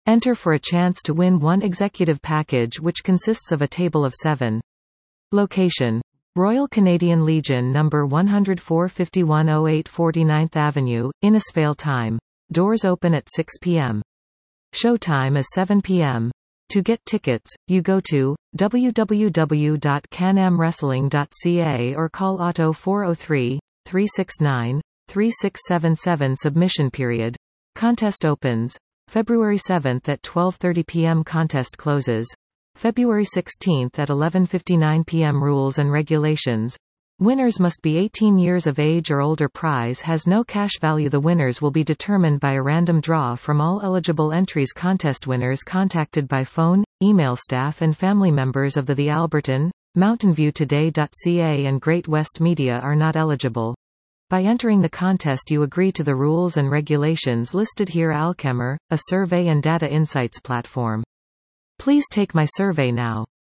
Enter for a chance to win one executive package which consists of a table of 7. Location: Royal Canadian Legion No. 104 5108 49th Avenue, Innisfail. Time: doors open at 6 p.m. Showtime is 7 p.m. To get tickets, you go to www.canamwrestling.ca or call Otto 403-369-3677. Submission period: contest opens February 7 at 12:30 p.m. Contest closes February 16 at 11:59 p.m. Rules and regulations: winners must be 18 years of age or older. Prize has no cash value. The winners will be determined by a random draw from all eligible entries. Contest winners contacted by phone, email. Staff and family members of the Alberton, MountainViewToday.ca and Great West Media are not eligible. By entering the contest you agree to the rules and regulations listed here. Alchemer, a survey and data insights platform. Please take my survey now.